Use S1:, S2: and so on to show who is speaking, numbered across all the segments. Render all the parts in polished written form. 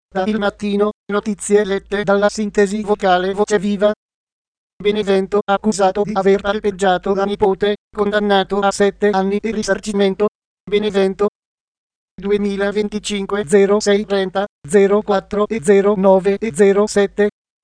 S1: Da Il Mattino, notizie lette dalla sintesi vocale Voce Viva. Benevento, accusato di aver palpeggiato la nipote, condannato a 7 anni di risarcimento. Benevento 2025 0630 04 e 09 e 07.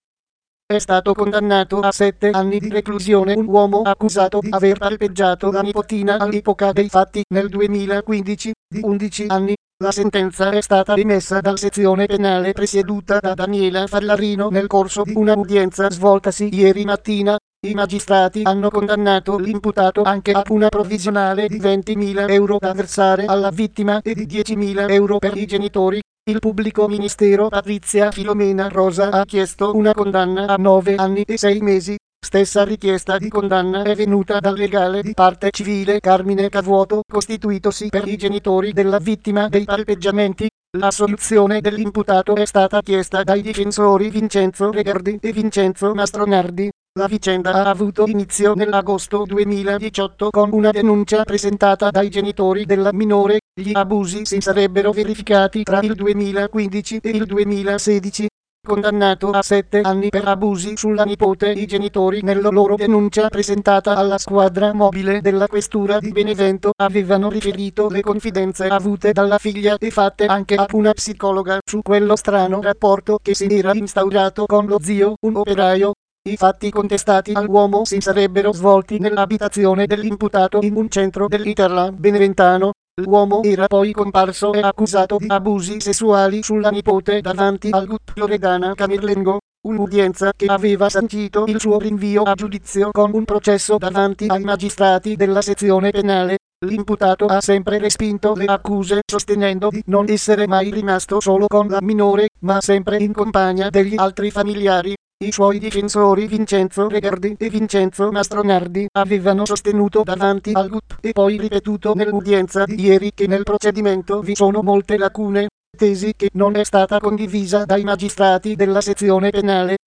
S1: È stato condannato a 7 anni di reclusione un uomo accusato di aver palpeggiato la nipotina all'epoca dei fatti nel 2015, di 11 anni. La sentenza è stata emessa dalla sezione penale presieduta da Daniela Fallarino nel corso di una udienza svoltasi ieri mattina. I magistrati hanno condannato l'imputato anche a una provvisionale di 20.000 euro da versare alla vittima e di 10.000 euro per i genitori. Il pubblico ministero Patrizia Filomena Rosa ha chiesto una condanna a 9 anni e 6 mesi. Stessa richiesta di condanna è venuta dal legale di parte civile Carmine Cavuoto, costituitosi per i genitori della vittima dei palpeggiamenti. La soluzione dell'imputato è stata chiesta dai difensori Vincenzo Regardi e Vincenzo Mastronardi. La vicenda ha avuto inizio nell'agosto 2018 con una denuncia presentata dai genitori della minore. Gli abusi si sarebbero verificati tra il 2015 e il 2016. Condannato a 7 anni per abusi sulla nipote, i genitori nella loro denuncia presentata alla squadra mobile della questura di Benevento avevano riferito le confidenze avute dalla figlia e fatte anche a una psicologa su quello strano rapporto che si era instaurato con lo zio, un operaio. I fatti contestati all'uomo si sarebbero svolti nell'abitazione dell'imputato in un centro dell'Interland beneventano. L'uomo era poi comparso e accusato di abusi sessuali sulla nipote davanti al GUP Loredana Camerlengo, un'udienza che aveva sancito il suo rinvio a giudizio con un processo davanti ai magistrati della sezione penale. L'imputato ha sempre respinto le accuse, sostenendo di non essere mai rimasto solo con la minore, ma sempre in compagnia degli altri familiari. I suoi difensori Vincenzo Regardi e Vincenzo Mastronardi avevano sostenuto davanti al GUP e poi ripetuto nell'udienza di ieri che nel procedimento vi sono molte lacune, tesi che non è stata condivisa dai magistrati della sezione penale.